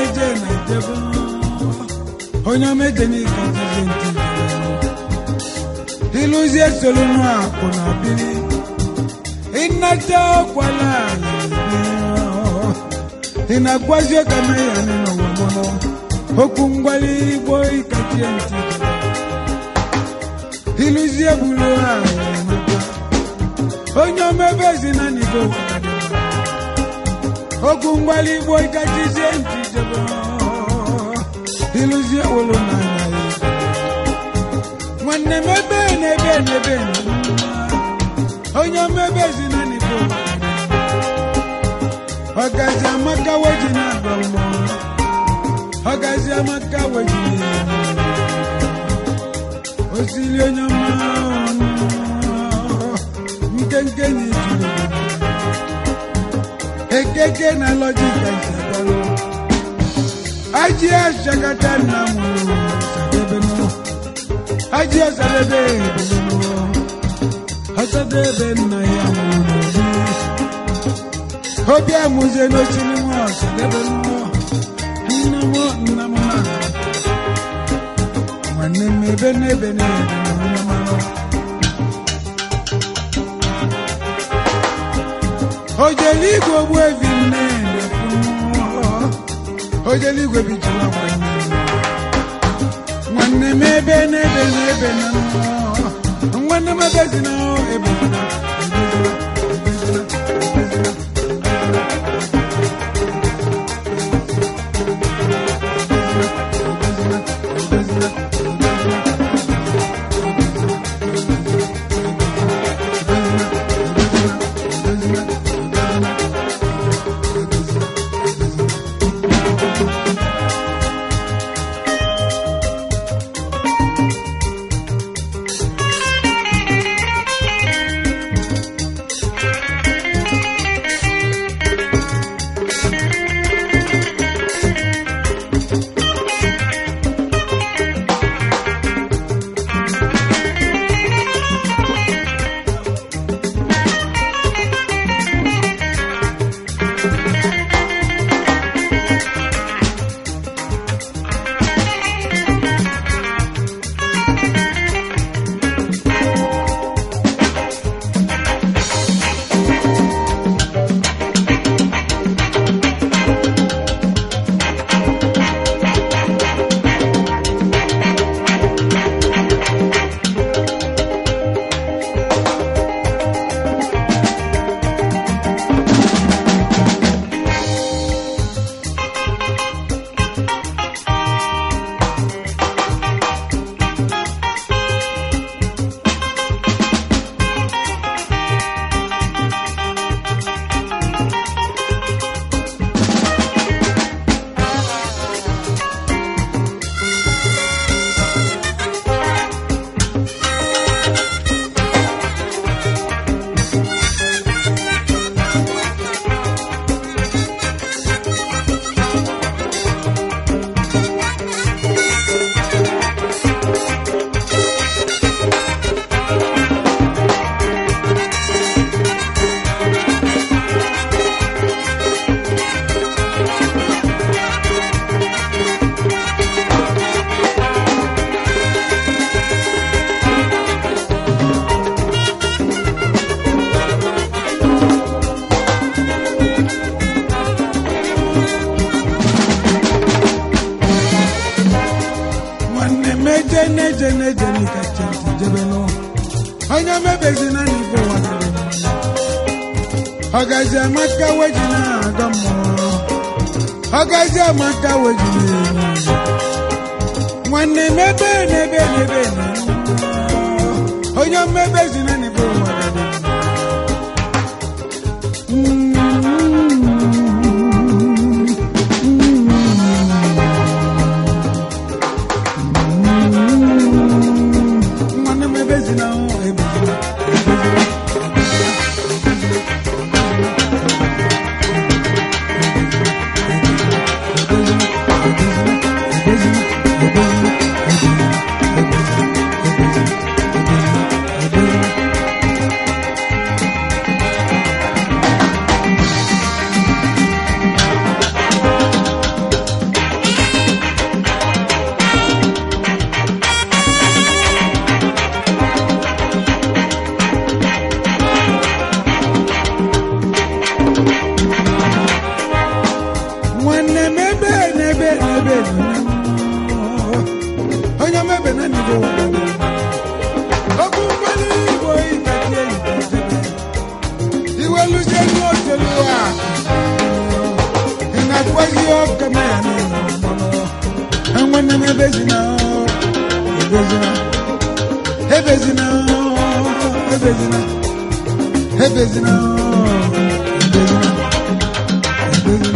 meje na jebo onye meje ni kajenti iluzie solunu akuna bili inata kwala inakwazio kama ya neno wamono okungwali boy kajenti iluzie bulua onye mebezi na nibo okungwali boy kajenti jebo iluzie wolona Mwane mebe nebe onye mebezi na nibo Ogazi amaka weji na bomo Ogazi amaka weji Osili onye ma Mkenke ni jule Ekeke na logika isabalo Aji ashakata na mu Sadebeno Aji asadebe Asadebe na ya mu Obi amuze no chini mo Sadebe no Namo Mwane mebe Ojeli go wevi nene Ojeli go bijula Mwane mebe na Mwane mebezi na Jene kachenti jebeno Onya mebezi na nibo wadabeno Ogazi amaka wejina agamo Ogazi amaka wejina Mwane nebe Onya mebezi na nibo wadabeno nwanne mebe n'ebe onye mebe na nibo okwu mgbali igbo ikatie iketebe iweluje n'otelu a ịna-akwaghị ọkama ya n'ịnọ nwanne m ebezina ebezina